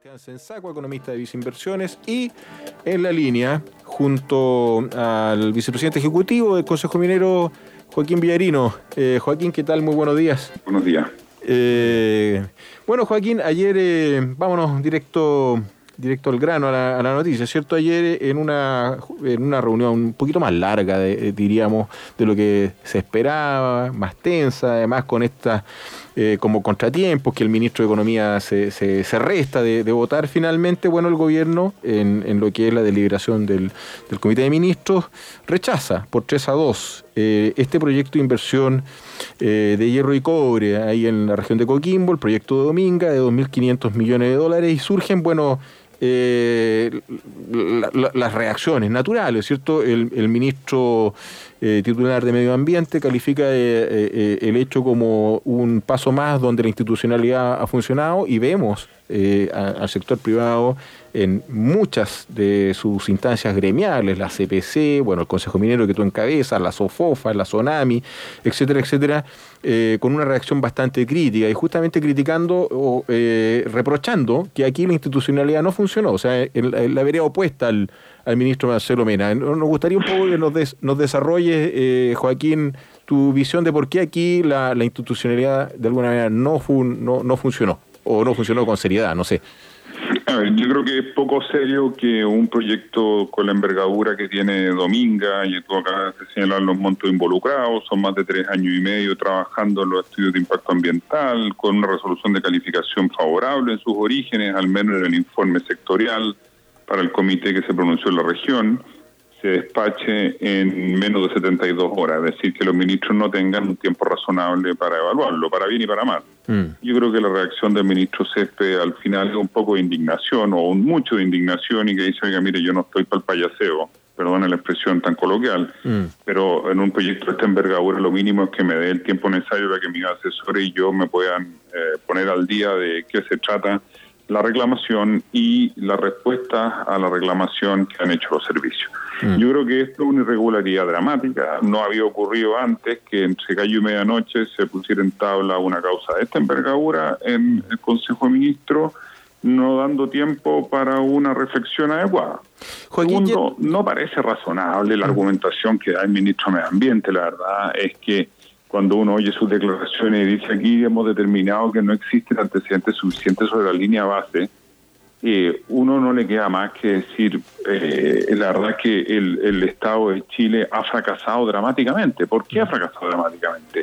Sensaco, economista de Visa Inversiones, y en la línea, junto al vicepresidente ejecutivo del Consejo Minero, Joaquín Villarino. Joaquín, ¿qué tal? Muy buenos días. Buenos días. Bueno, Joaquín, ayer, vámonos directo al grano, a la noticia, ¿cierto? Ayer en una reunión un poquito más larga, diríamos, de lo que se esperaba, más tensa, además con estas como contratiempos, que el ministro de Economía se resta de votar finalmente. Bueno, el gobierno, en lo que es la deliberación del Comité de Ministros, rechaza por 3-2 este proyecto de inversión de hierro y cobre ahí en la región de Coquimbo, el proyecto de Dominga, de $2.500 millones, y surgen, bueno, las reacciones naturales, ¿cierto? El ministro titular de Medio Ambiente califica el hecho como un paso más donde la institucionalidad ha funcionado, y vemos al sector privado en muchas de sus instancias gremiales, la CPC, bueno, el Consejo Minero que tú encabezas, la SOFOFA, la SONAMI, etcétera, con una reacción bastante crítica, y justamente criticando o reprochando que aquí la institucionalidad no funcionó, o sea, la vereda opuesta al ministro Marcelo Mena. Nos gustaría un poco que nos desarrolles, Joaquín, tu visión de por qué aquí la institucionalidad de alguna manera no funcionó, o no funcionó con seriedad, no sé. A ver, yo creo que es poco serio que un proyecto con la envergadura que tiene Dominga, y tú acabas de señalar los montos involucrados, son más de 3 años y medio trabajando en los estudios de impacto ambiental, con una resolución de calificación favorable en sus orígenes, al menos en el informe sectorial para el comité que se pronunció en la región, se despache en menos de 72 horas, es decir, que los ministros no tengan un tiempo razonable para evaluarlo, para bien y para mal. Yo creo que la reacción del ministro Céspedes al final es un poco de indignación, o mucho de indignación, y que dice, oiga, mire, yo no estoy para el payaseo, perdona la expresión tan coloquial, pero en un proyecto de esta envergadura lo mínimo es que me dé el tiempo necesario para que mis asesores y yo me puedan poner al día de qué se trata la reclamación y la respuesta a la reclamación que han hecho los servicios. Yo creo que esto es una irregularidad dramática. No había ocurrido antes que entre gallo y medianoche se pusiera en tabla una causa de esta envergadura en el Consejo de Ministros, no dando tiempo para una reflexión adecuada. Joaquín, segundo, no parece razonable la argumentación que da el ministro de Medio Ambiente. La verdad es que cuando uno oye sus declaraciones y dice, aquí hemos determinado que no existen antecedentes suficientes sobre la línea base, uno no le queda más que decir, la verdad que el Estado de Chile ha fracasado dramáticamente. ¿Por qué ha fracasado dramáticamente?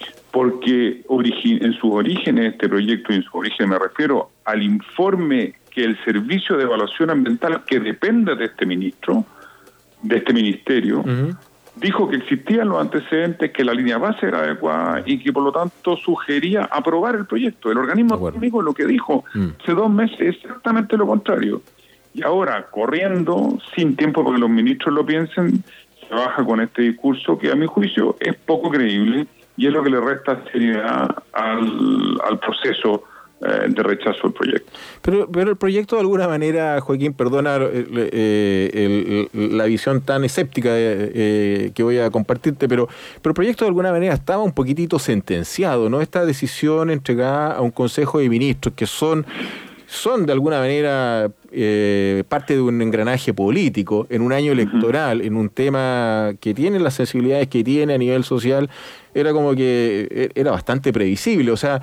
Porque en sus orígenes este proyecto, y en su origen me refiero al informe que el Servicio de Evaluación Ambiental, que depende de este ministro, de este ministerio, dijo que existían los antecedentes, que la línea base era adecuada y que por lo tanto sugería aprobar el proyecto. El organismo técnico lo que dijo hace 2 meses es exactamente lo contrario. Y ahora, corriendo, sin tiempo para que los ministros lo piensen, se baja con este discurso que a mi juicio es poco creíble y es lo que le resta seriedad al proceso de rechazo al proyecto. Pero el proyecto, de alguna manera, Joaquín, perdona la visión tan escéptica que voy a compartirte, pero el proyecto de alguna manera estaba un poquitito sentenciado, ¿no? Esta decisión entregada a un Consejo de Ministros que son de alguna manera parte de un engranaje político en un año electoral, en un tema que tiene las sensibilidades que tiene a nivel social, era como que era bastante previsible. O sea,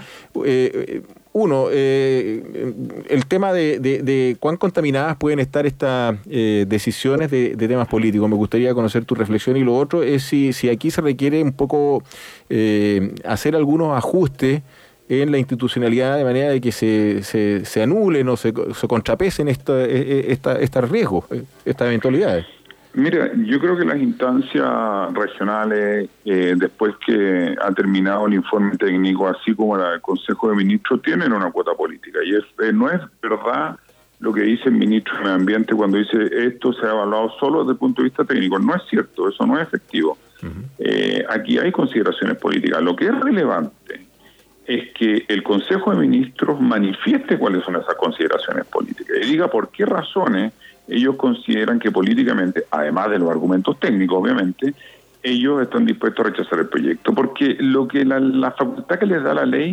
el tema de cuán contaminadas pueden estar estas decisiones de temas políticos. Me gustaría conocer tu reflexión, y lo otro es si aquí se requiere un poco hacer algunos ajustes en la institucionalidad de manera de que se anulen o se contrapesen estos riesgos, estas eventualidades. Mira, yo creo que las instancias regionales, después que ha terminado el informe técnico, así como la del Consejo de Ministros, tienen una cuota política. Y no es verdad lo que dice el ministro de Medio Ambiente cuando dice esto se ha evaluado solo desde el punto de vista técnico. No es cierto, eso no es efectivo. Aquí hay consideraciones políticas. Lo que es relevante es que el Consejo de Ministros manifieste cuáles son esas consideraciones políticas y diga por qué razones ellos consideran que políticamente, además de los argumentos técnicos, obviamente, ellos están dispuestos a rechazar el proyecto. Porque lo que la facultad que les da la ley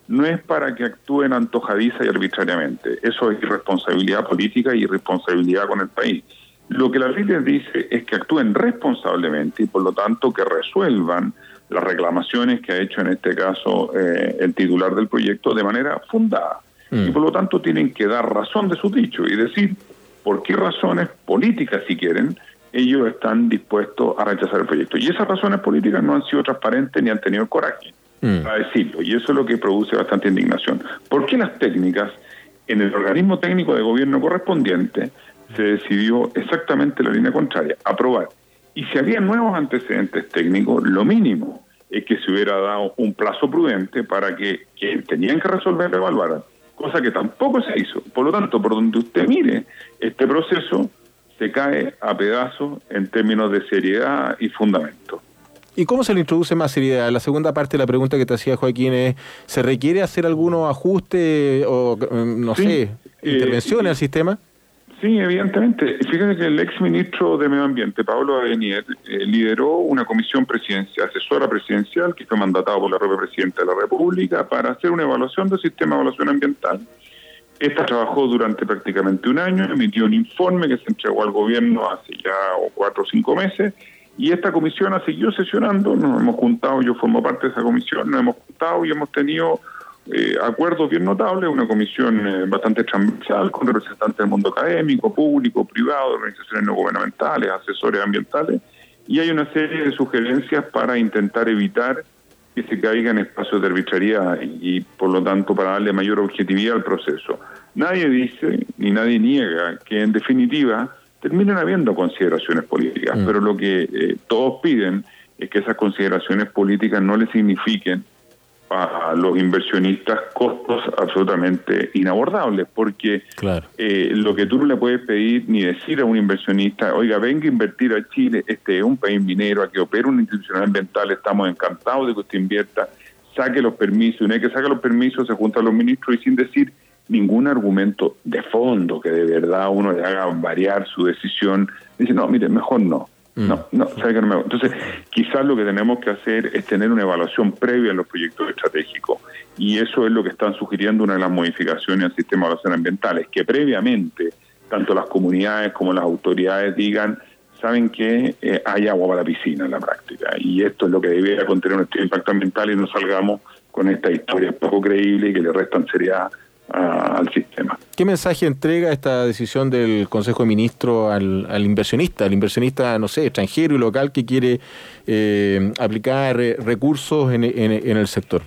no es para que actúen antojadiza y arbitrariamente. Eso es irresponsabilidad política y irresponsabilidad con el país. Lo que la ley les dice es que actúen responsablemente y por lo tanto que resuelvan las reclamaciones que ha hecho en este caso el titular del proyecto de manera fundada. Y por lo tanto tienen que dar razón de su dicho y decir por qué razones políticas, si quieren, ellos están dispuestos a rechazar el proyecto. Y esas razones políticas no han sido transparentes ni han tenido el coraje para decirlo. Y eso es lo que produce bastante indignación. ¿Por qué las técnicas? En el organismo técnico de gobierno correspondiente se decidió exactamente la línea contraria, aprobar. Y si había nuevos antecedentes técnicos, lo mínimo es que se hubiera dado un plazo prudente para que quienes tenían que resolver evaluaran, cosa que tampoco se hizo. Por lo tanto, por donde usted mire, este proceso se cae a pedazos en términos de seriedad y fundamento. ¿Y cómo se le introduce más seriedad? La segunda parte de la pregunta que te hacía Joaquín es, ¿se requiere hacer algunos ajustes o, intervenciones al sistema? Sí, evidentemente. Fíjate que el ex ministro de Medio Ambiente, Pablo Avenier, lideró una comisión presidencial, asesora presidencial, que fue mandatado por la propia Presidenta de la República para hacer una evaluación del sistema de evaluación ambiental. Esta trabajó durante prácticamente un año, emitió un informe que se entregó al gobierno hace ya 4 o 5 meses, y esta comisión ha seguido sesionando. Nos hemos juntado, yo formo parte de esa comisión, nos hemos juntado y hemos tenido acuerdos bien notables, una comisión bastante transversal con representantes del mundo académico, público, privado, organizaciones no gubernamentales, asesores ambientales, y hay una serie de sugerencias para intentar evitar que se caiga en espacios de arbitrariedad y por lo tanto para darle mayor objetividad al proceso. Nadie dice ni nadie niega que en definitiva terminen habiendo consideraciones políticas, pero lo que todos piden es que esas consideraciones políticas no le signifiquen a los inversionistas costos absolutamente inabordables, porque claro, lo que tú no le puedes pedir ni decir a un inversionista, oiga, venga a invertir a Chile, este es un país minero, aquí opera una institución ambiental, estamos encantados de que usted invierta, saque los permisos, y una vez que saque los permisos se juntan los ministros y sin decir ningún argumento de fondo que de verdad uno le haga variar su decisión, dice, no, mire, mejor no. No, sabe que no me... Entonces, quizás lo que tenemos que hacer es tener una evaluación previa en los proyectos estratégicos, y eso es lo que están sugiriendo una de las modificaciones al sistema de evaluación ambiental, es que previamente, tanto las comunidades como las autoridades digan, saben que hay agua para la piscina en la práctica, y esto es lo que debería contener un estudio de impacto ambiental y no salgamos con esta historia poco creíble y que le restan seriedad al sistema. ¿Qué mensaje entrega esta decisión del Consejo de Ministros al inversionista, no sé, extranjero y local que quiere aplicar recursos en el sector?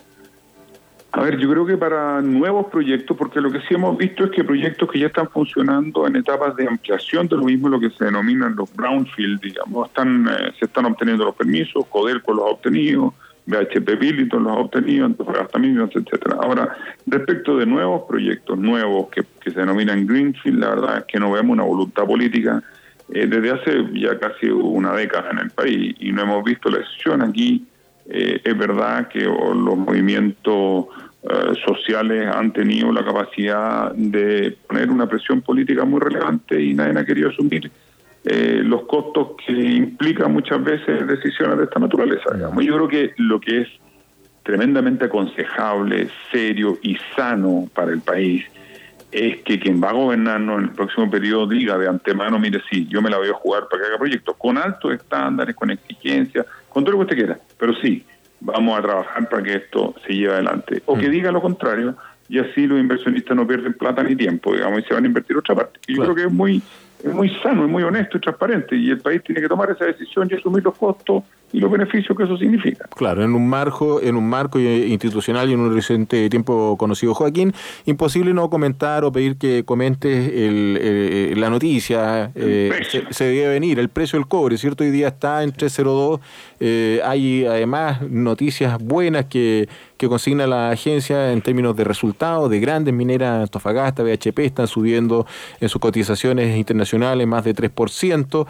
A ver, yo creo que para nuevos proyectos, porque lo que sí hemos visto es que proyectos que ya están funcionando en etapas de ampliación de lo mismo, lo que se denominan los brownfield, digamos, se están obteniendo los permisos, Codelco los ha obtenido, BHP Billiton los ha obtenido, Antofagasta Minerals, etcétera. Ahora, respecto de nuevos proyectos, nuevos que se denominan Greenfield, la verdad es que no vemos una voluntad política desde hace ya casi una década en el país y no hemos visto la decisión aquí. Es verdad que los movimientos sociales han tenido la capacidad de poner una presión política muy relevante y nadie ha querido asumir los costos que implican muchas veces decisiones de esta naturaleza. Digamos. Yo creo que lo que es tremendamente aconsejable, serio y sano para el país es que quien va a gobernarnos en el próximo periodo diga de antemano, mire, sí, yo me la voy a jugar para que haga proyectos con altos estándares, con exigencias, con todo lo que usted quiera, pero sí, vamos a trabajar para que esto se lleve adelante. O que diga lo contrario, y así los inversionistas no pierden plata ni tiempo, digamos, y se van a invertir otra parte. Y yo creo que es muy sano, es muy honesto y transparente, y el país tiene que tomar esa decisión y asumir los costos y los beneficios que eso significa. Claro, en un marco institucional y en un reciente tiempo conocido. Joaquín, imposible no comentar o pedir que comentes la noticia. Se debe venir el precio del cobre, ¿cierto? Hoy día está en 3.02. Hay además noticias buenas que consigna la agencia en términos de resultados de grandes mineras. Antofagasta, BHP están subiendo en sus cotizaciones internacionales más de 3%.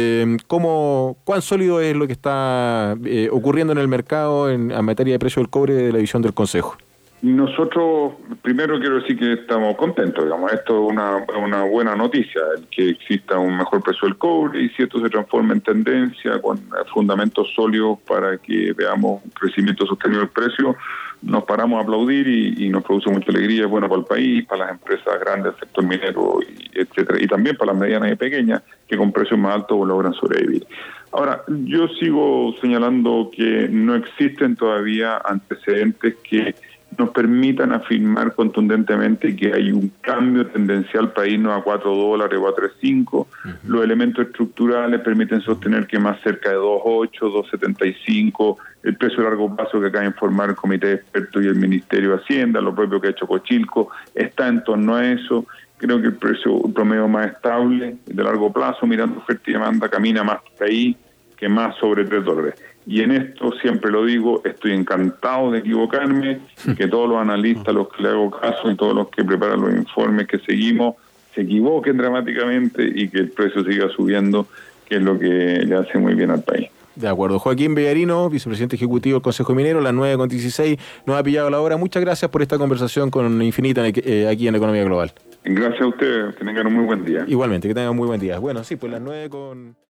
¿Cuán sólido es lo que está ocurriendo en el mercado en materia de precio del cobre de la visión del Consejo? Nosotros, primero quiero decir que estamos contentos, digamos, esto es una buena noticia, el que exista un mejor precio del cobre y si esto se transforma en tendencia con fundamentos sólidos para que veamos un crecimiento sostenido del precio, nos paramos a aplaudir y nos produce mucha alegría, es bueno para el país, para las empresas grandes del sector minero, etcétera, y también para las medianas y pequeñas que con precios más altos logran sobrevivir. Ahora, yo sigo señalando que no existen todavía antecedentes que nos permitan afirmar contundentemente que hay un cambio tendencial para irnos a $4 o a 3.5. Los elementos estructurales permiten sostener que más cerca de 2.8, 2.75, el precio a largo plazo que acaba de informar el Comité de Expertos y el Ministerio de Hacienda, lo propio que ha hecho Cochilco, está en torno a eso. Creo que el precio promedio más estable, de largo plazo, mirando oferta y demanda, camina más por ahí que más sobre $3. Y en esto, siempre lo digo, estoy encantado de equivocarme, que todos los analistas, los que le hago caso y todos los que preparan los informes que seguimos, se equivoquen dramáticamente y que el precio siga subiendo, que es lo que le hace muy bien al país. De acuerdo. Joaquín Bellarino, vicepresidente ejecutivo del Consejo Minero, las 9:16, nos ha pillado la hora. Muchas gracias por esta conversación con Infinita aquí en Economía Global. Gracias a ustedes, que tengan un muy buen día. Igualmente, que tengan un muy buen día. Bueno, sí, pues las 9 con...